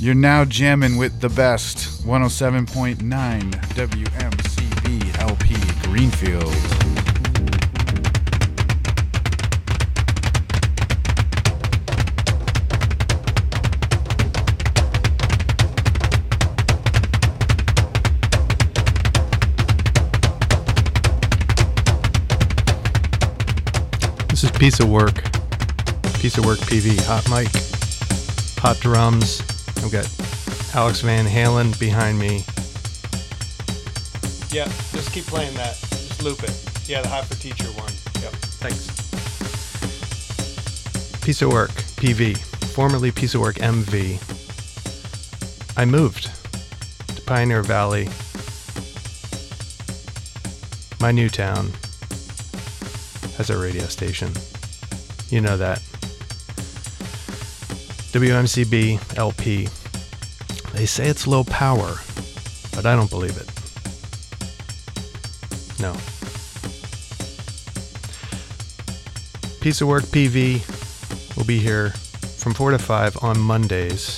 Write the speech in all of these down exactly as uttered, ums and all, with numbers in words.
You're now jamming with the best. one oh seven point nine W M C B L P Greenfield. This is Piece of Work. Piece of Work P V. Hot mic. Hot drums. I've got Alex Van Halen behind me. Yeah, just keep playing that. Just loop it. Yeah, the Hot for Teacher one. Yep. Thanks. Piece of Work P V. Formerly Piece of Work M V. I moved to Pioneer Valley. My new town has a radio station. You know that. W M C B L P. They say it's low power, but I don't believe it. No. Piece of Work P V will be here from four to five on Mondays.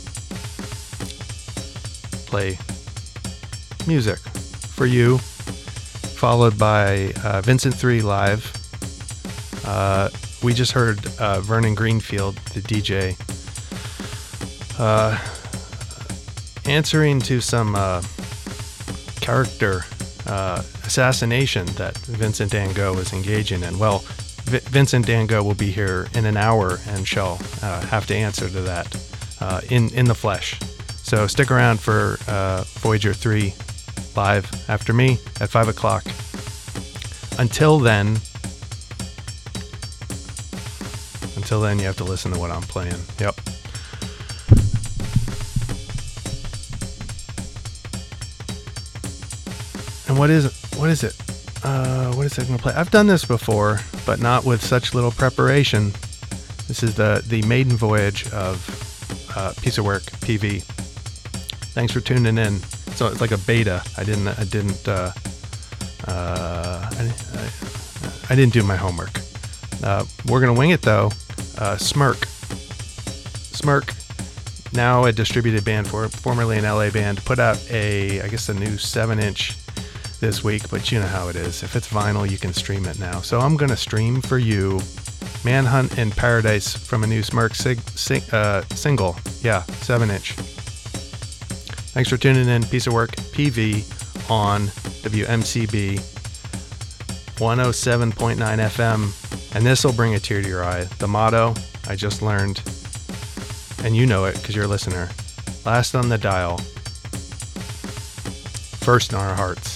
Play music for you, followed by uh, Vincent three Live. Uh, we just heard uh, Vernon Greenfield, the D J, uh, answering to some uh, character uh, assassination that Vincent Van Gogh was engaging in. Well, v- Vincent Van Gogh will be here in an hour and shall uh, have to answer to that uh, in, in the flesh. So stick around for uh, Voyager three Live after me at five o'clock. Until then, until then, you have to listen to what I'm playing. Yep. And what is it? What is it? Uh, what is it going to play? I've done this before, but not with such little preparation. This is the, the maiden voyage of uh, Piece of Work P V. Thanks for tuning in. So it's like a beta. I didn't. I didn't. Uh, uh, I, I, I didn't do my homework. Uh, we're gonna wing it though. Uh, Smirk. Smirk, now a distributed band, for formerly an L A band, put out a, I guess, a new seven-inch this week. But you know how it is. If it's vinyl, you can stream it now. So I'm gonna stream for you "Manhunt in Paradise" from a new Smirk sig, sing, uh, single. Yeah, seven-inch. Thanks for tuning in. Piece of Work P V on W M C B one oh seven point nine F M. And this will bring a tear to your eye. The motto I just learned, and you know it because you're a listener. Last on the dial, first in our hearts.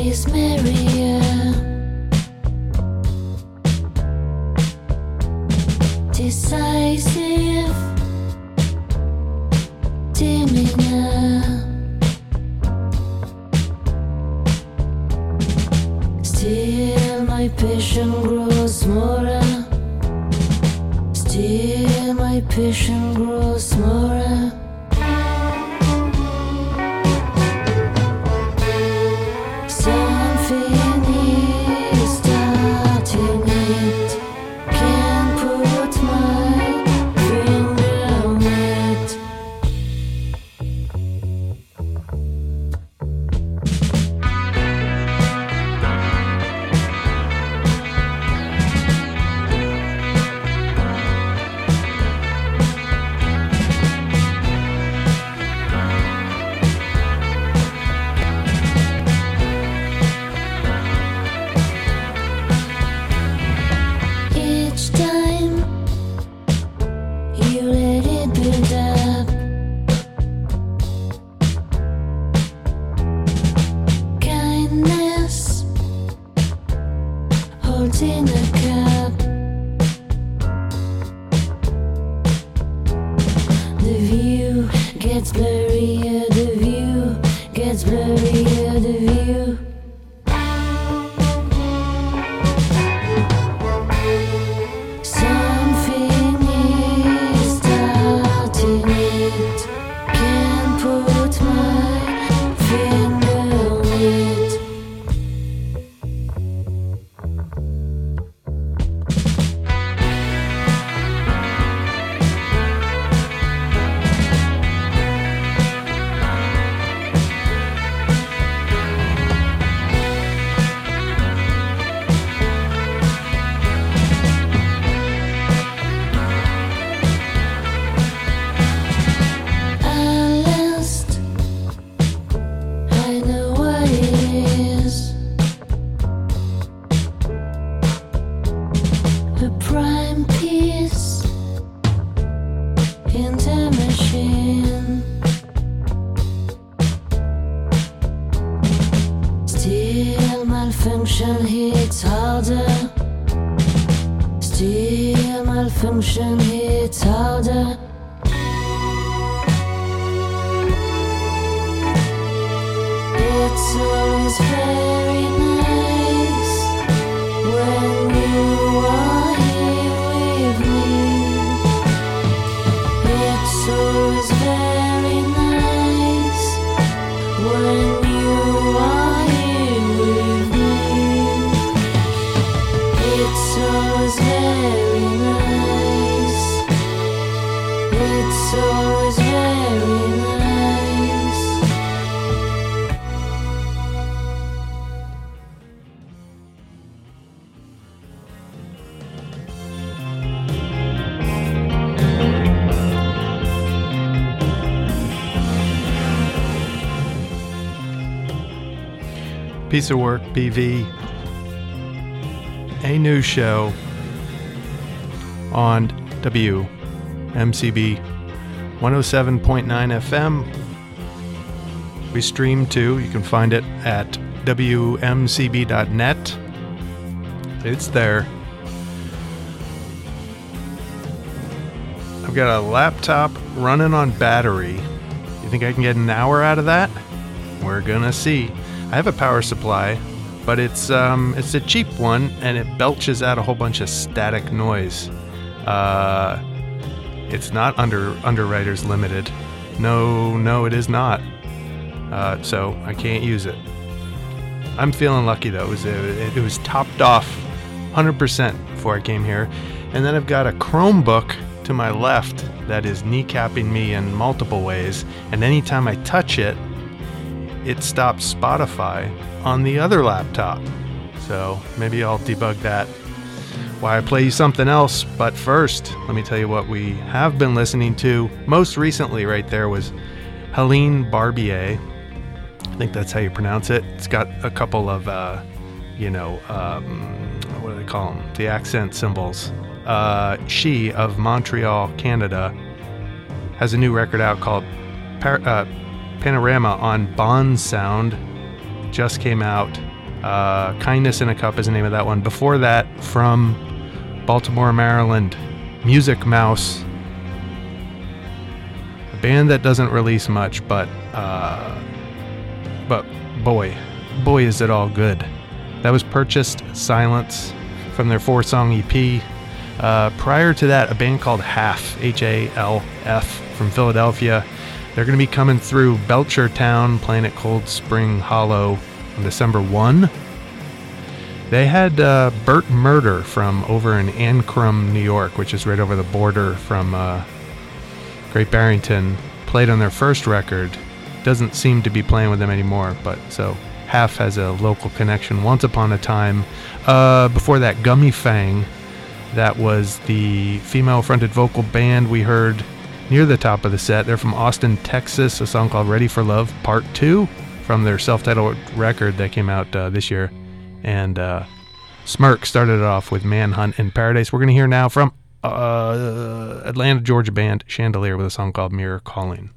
is merrier. Decisive, demeanor. Still my passion grows smaller. Still my passion grows smaller. Something is starting it. Can't put my finger on it. Each time you let it build up, kindness holds in a cup. The view gets blurrier, the view gets blurrier, the view. Something is starting it. Can't put my finger on it. At last, I know what it is. A prime piece in the machine. Still malfunction hits harder. Still malfunction hits harder. It's always very nice when you are here with me. It's always very nice when you are here with me. It's always very nice. It's always very nice. Piece of Work P V, a new show on W M C B one oh seven point nine F M. We stream too. You can find it at W M C B dot net. It's there. I've got a laptop running on battery. You think I can get an hour out of that? We're gonna see. I have a power supply, but it's um, it's a cheap one, and it belches out a whole bunch of static noise. Uh, it's not under Underwriters Limited. No, no, it is not. Uh, so I can't use it. I'm feeling lucky though. It was it, it was topped off one hundred percent before I came here, and then I've got a Chromebook to my left that is kneecapping me in multiple ways, and anytime I touch it, it stops Spotify on the other laptop. So maybe I'll debug that while I play you something else. But first, let me tell you what we have been listening to. Most recently right there was Helene Barbier. I think that's how you pronounce it. It's got a couple of, uh, you know, um, what do they call them? The accent symbols. Uh, she, of Montreal, Canada, has a new record out called Par- uh, Panorama on Bond Sound. Just came out. Uh, Kindness in a Cup is the name of that one. Before that, from Baltimore, Maryland, Music Mouse. A band that doesn't release much, but uh, but boy, boy is it all good. That was Purchased Silence from their four-song E P. Uh, prior to that, a band called Half, H A L F, from Philadelphia. They're going to be coming through Belchertown, playing at Cold Spring Hollow on December first. They had uh, Burt Murder from over in Ancrum, New York, which is right over the border from uh, Great Barrington, played on their first record. Doesn't seem to be playing with them anymore, but so Half has a local connection. Once Upon a Time. Uh, before that, Gummy Fang. That was the female-fronted vocal band we heard near the top of the set. They're from Austin, Texas. A song called Ready for Love Part two from their self-titled record that came out uh, this year. And uh, Smirk started it off with Manhunt in Paradise. We're going to hear now from uh, Atlanta, Georgia band Chandelier with a song called Mirror Calling.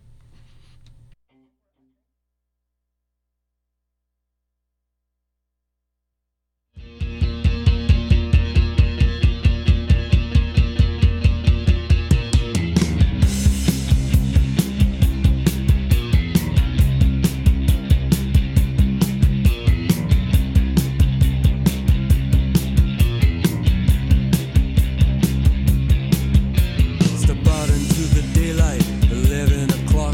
Step out into the daylight, eleven o'clock.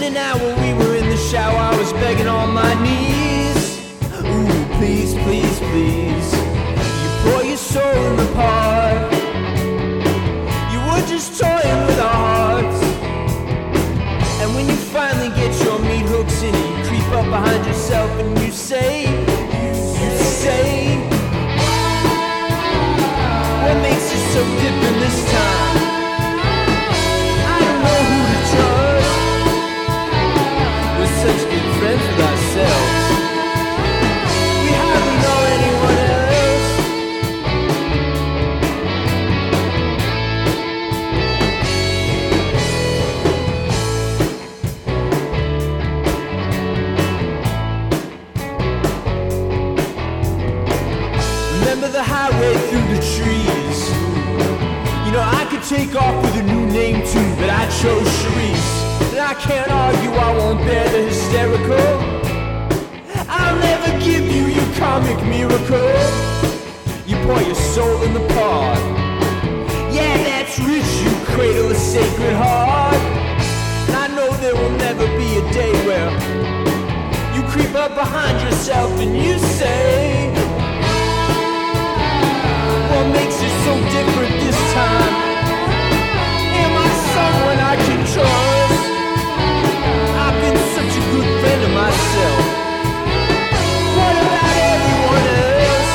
Remember now when we were in the shower, I was begging on my knees. Ooh, please, please, please. You pour your soul in the pot. You were just toying with our hearts. And when you finally get your meat hooks in, you creep up behind yourself and you say, you say, what makes you so different this time? I don't know who to trust. We're such good friends with ourselves. We hardly know anyone else. Remember the highway through the trees? You know, I could take off with a new name too, but I chose Charisse. And I can't argue, I won't bear the hysterical. I'll never give you your comic miracle. You pour your soul in the pot. Yeah, that's rich, you cradle a sacred heart. And I know there will never be a day where you creep up behind yourself and you say, what makes you so different this time? Am I someone I can trust? I've been such a good friend of myself. What about everyone else?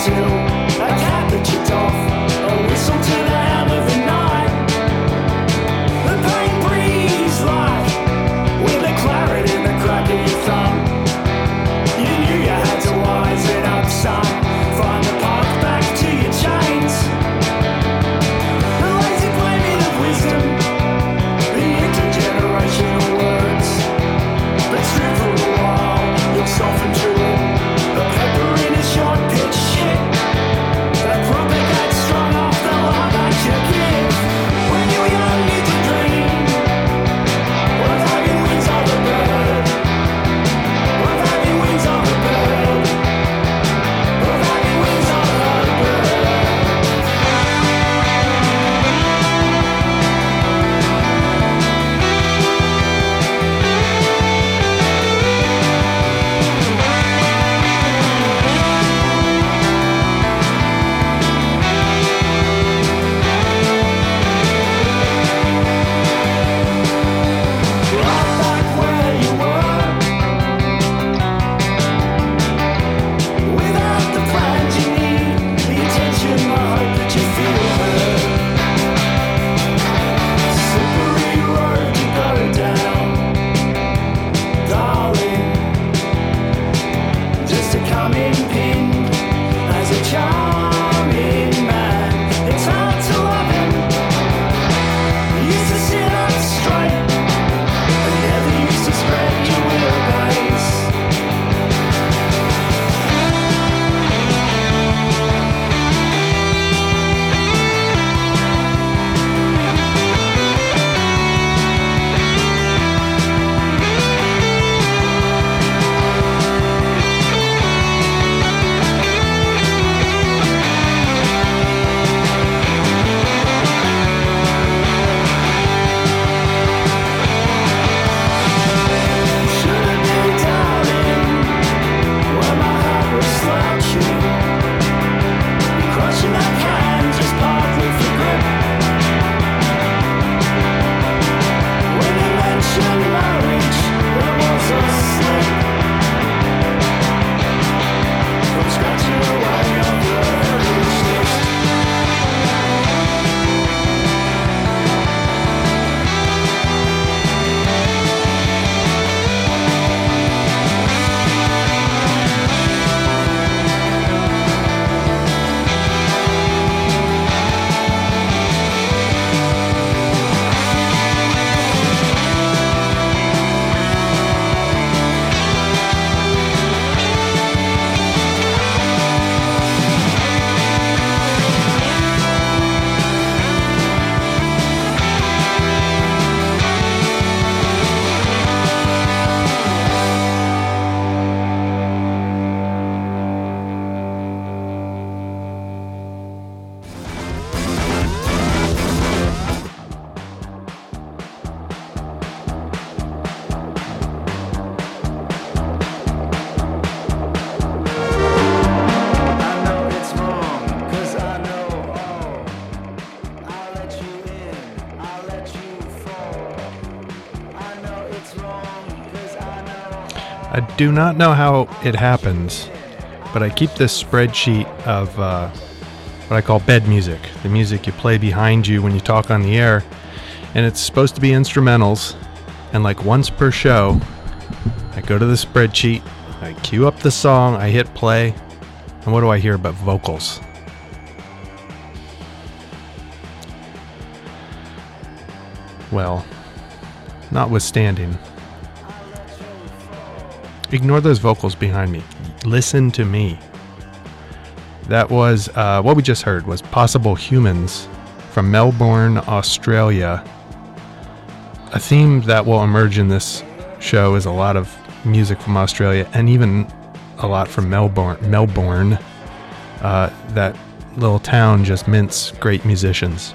till a cat that chipped off, a whistle to the hem of the night. The pain breathes life with a claret in the crack of your thumb. You knew you had to wise it up, son. Find the path back to your chains. The lazy blaming of wisdom, the intergenerational words. But stripped for a while, you'll soften to it. The pepper in a short pitch shit. That propagate strong off the love that you give. When you were young, you could dream of having wings of a bird. Of having wings of a bird. Of having wings of a bird. Right back where you were, without the plans you need, the attention, the hope that you feel heard. Slippery road to go down, darling. Just a coming pin as a charming man. It's hard to love him. You used to sit up straight. I never used to spread your wheelbase. Should've been darling, where my heart was slouching. Crushing that can just partly for grip. When you mentioned marriage, there was a slip. From scratching away on the wish list. I know it's wrong, 'cause I know all. I'll let you in, I'll let you fall. I know it's wrong, 'cause I know I do not know how it happens, but I keep this spreadsheet of uh, what I call bed music, the music you play behind you when you talk on the air, and it's supposed to be instrumentals, and like once per show, I go to the spreadsheet, I cue up the song, I hit play, and what do I hear but vocals? Well, notwithstanding, ignore those vocals behind me. Listen to me. That was, uh, what we just heard was Possible Humans from Melbourne, Australia. A theme that will emerge in this show is a lot of music from Australia and even a lot from Melbourne. Melbourne, uh, that little town just mints great musicians.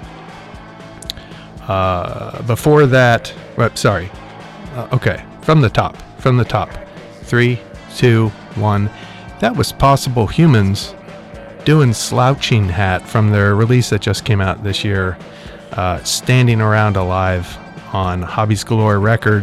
Uh, before that, well, sorry, uh, okay, from the top, from the top, three, two, one. That was Possible Humans doing Slouching Hat from their release that just came out this year, uh, Standing Around Alive on Hobbies Galore Record.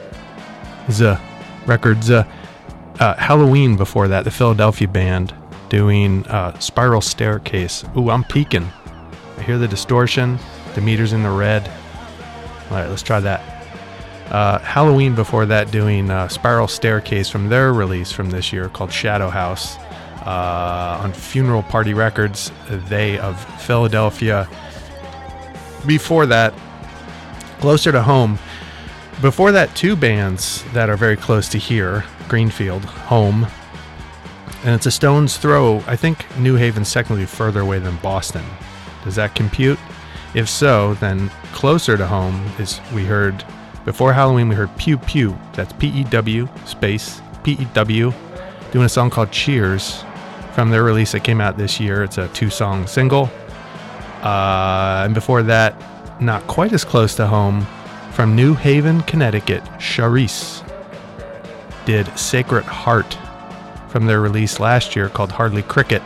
Z Records. Uh, uh, Halloween before that, the Philadelphia band, doing uh, Spiral Staircase. Ooh, I'm peaking. I hear the distortion. The meter's in the red. All right, let's try that. Uh, Halloween before that doing uh, Spiral Staircase from their release from this year called Shadow House uh, on Funeral Party Records, they of Philadelphia. Before that, closer to home. Before that, two bands that are very close to here, Greenfield, Home. And it's a stone's throw. I think New Haven's technically further away than Boston. Does that compute? If so, then closer to home is we heard, before Halloween, we heard Pew Pew. That's P E W space P E W, doing a song called Cheers from their release that came out this year. It's a two-song single. Uh, and before that, not quite as close to home, from New Haven, Connecticut, Charisse did Sacred Heart from their release last year called Hardly Cricket.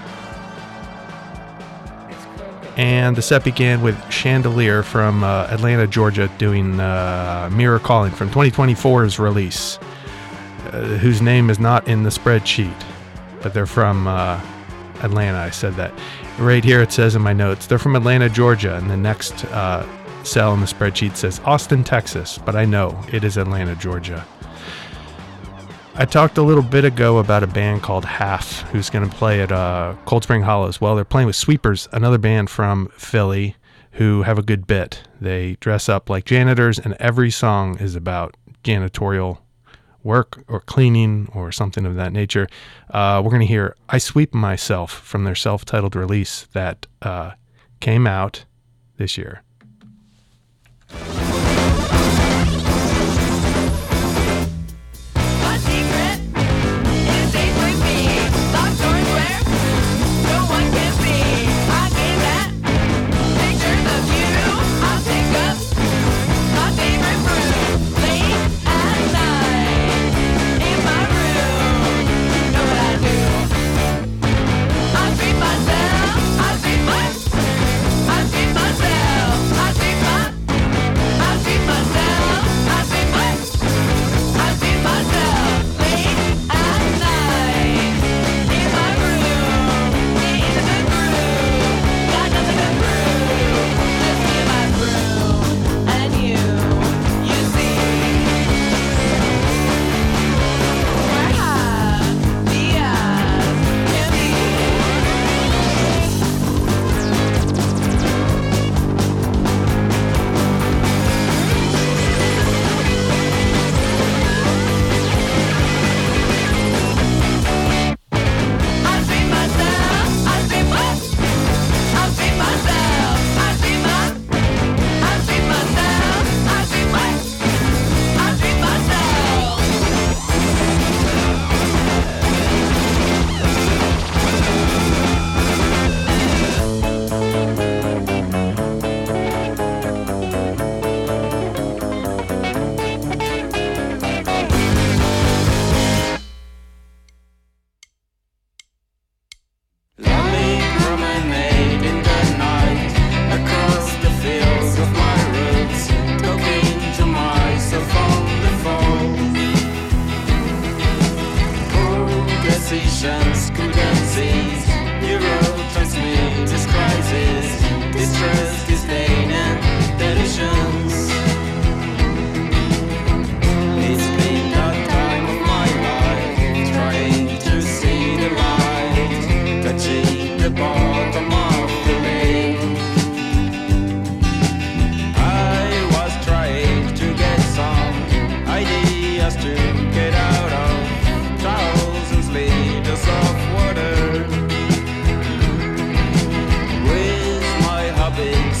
And the set began with Chandelier from uh, Atlanta, Georgia, doing uh, Mirror Calling from twenty twenty-four's release, uh, whose name is not in the spreadsheet, but they're from uh, Atlanta. I said that. Right here it says in my notes, they're from Atlanta, Georgia, and the next uh, cell in the spreadsheet says Austin, Texas, but I know it is Atlanta, Georgia. I talked a little bit ago about a band called Half, who's going to play at uh, Cold Spring Hollows. Well, they're playing with Sweepers, another band from Philly, who have a good bit. They dress up like janitors, and every song is about janitorial work or cleaning or something of that nature. Uh, we're going to hear I Sweep Myself from their self-titled release that uh, came out this year. With my hobbies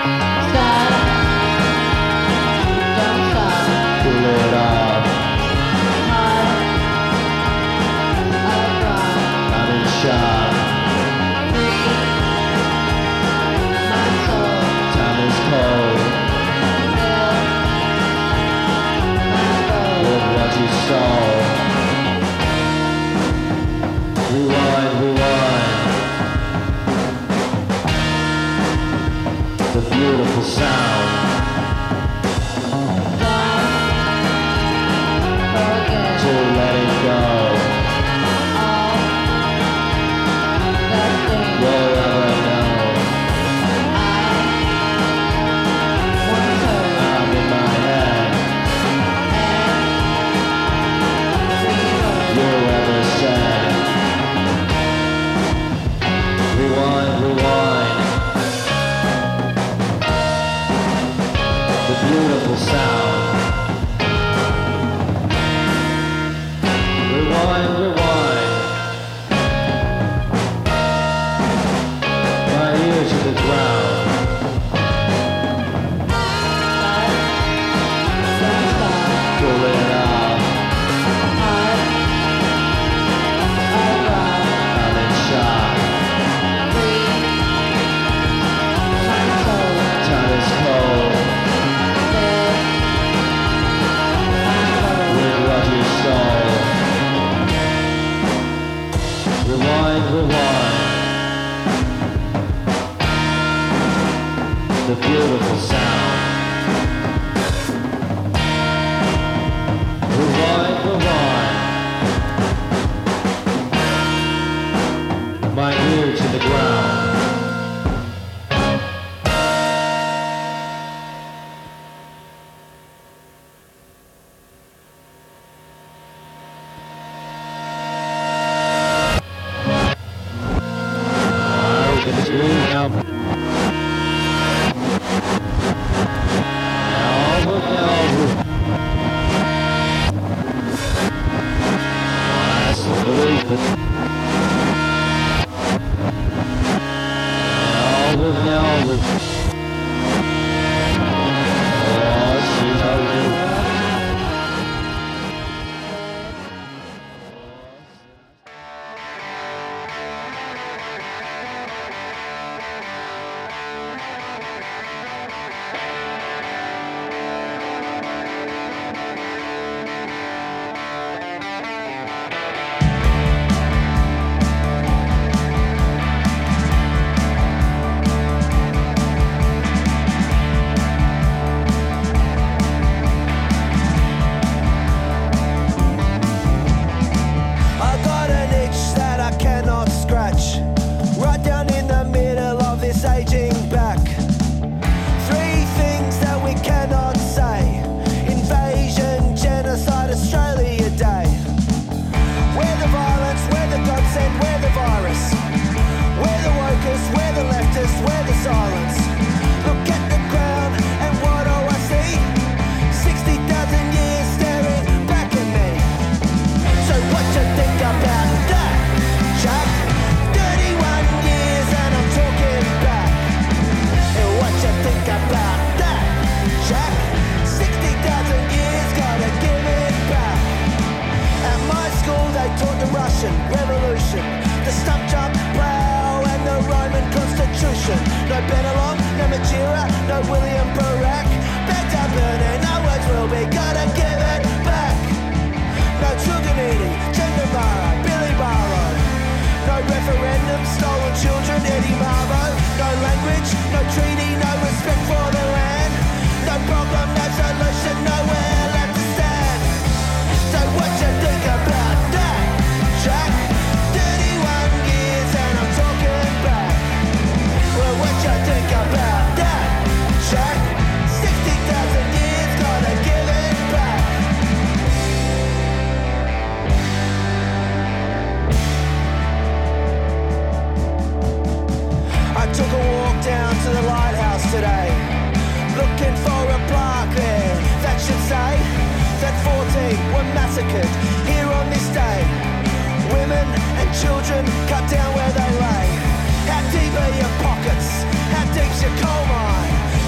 Cut down where they lay. How deep are your pockets? How deep's your coal mine?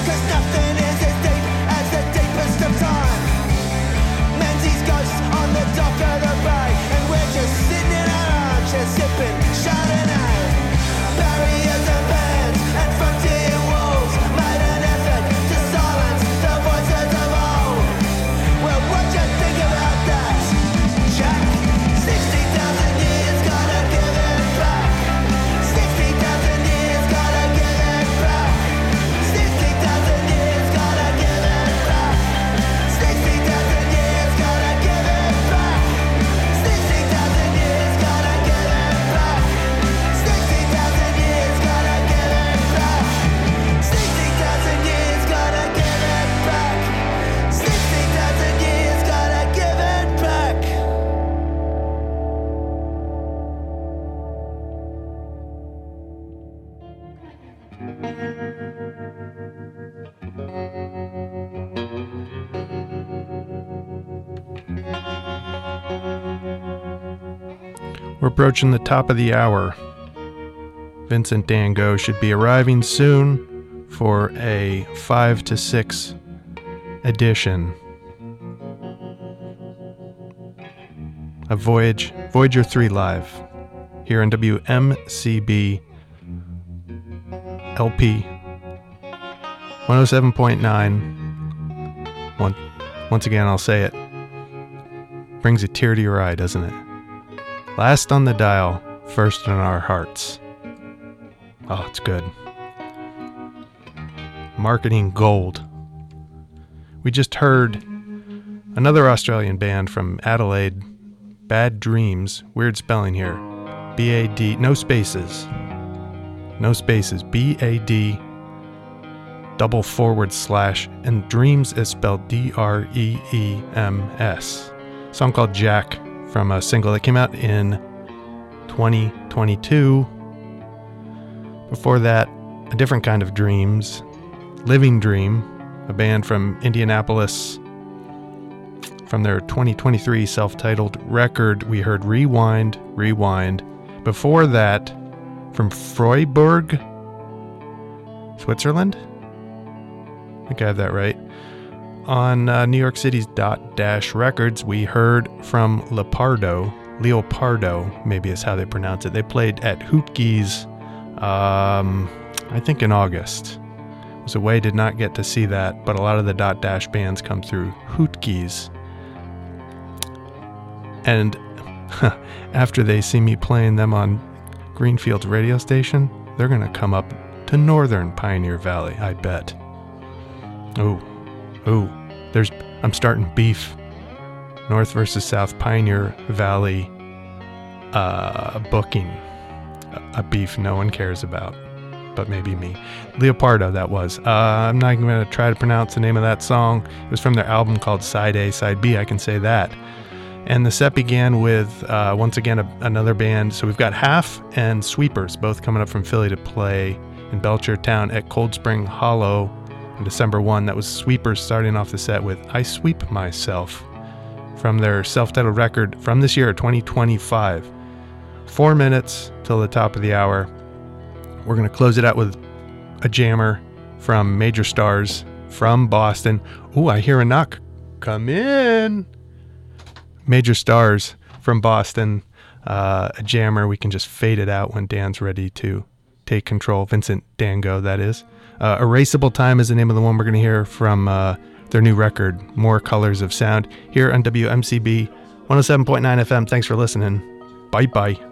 We're approaching the top of the hour. Vincent Dan Go should be arriving soon for a five to six edition of Voyage, Voyager three Live here on W M C B L P one oh seven point nine. One, once again, I'll say it. Brings a tear to your eye, doesn't it? Last on the dial, first in our hearts. Oh, it's good. Marketing gold. We just heard another Australian band from Adelaide, Bad Dreams. Weird spelling here. B A D, no spaces. No spaces. B A D double forward slash, and Dreams is spelled D R E E M S. A song called Jack from a single that came out in twenty twenty-two. Before that, a different kind of Dreams, Living Dream, a band from Indianapolis. From their twenty twenty-three self-titled record, we heard Rewind, Rewind. Before that, from Freiburg, Switzerland? I think I have that right. On uh, New York City's Dot Dash Records, we heard from Leopardo, Leopardo, maybe is how they pronounce it. They played at Hootgees, um, I think in August. Was away, did not get to see that, but a lot of the Dot Dash bands come through Hootgees. And after they see me playing them on Greenfield's radio station, they're going to come up to Northern Pioneer Valley, I bet. Ooh, ooh, there's, I'm starting beef. North versus South Pioneer Valley uh, booking. A, a beef no one cares about, but maybe me. Leopardo, that was. Uh, I'm not even going to try to pronounce the name of that song. It was from their album called Side A, Side B, I can say that. And the set began with, uh, once again, a, another band. So we've got Half and Sweepers, both coming up from Philly to play in Belchertown at Cold Spring Hollow on December first. That was Sweepers starting off the set with I Sweep Myself from their self-titled record from this year, twenty twenty-five. Four minutes till the top of the hour. We're going to close it out with a jammer from Major Stars from Boston. Ooh, I hear a knock. Come in. Major Stars from Boston, uh, a jammer. We can just fade it out when Dan's ready to take control. Vincent Dan Go, that is. Uh, Erasable Time is the name of the one we're going to hear from uh, their new record, More Colors of Sound, here on W M C B one oh seven point nine F M. Thanks for listening. Bye-bye.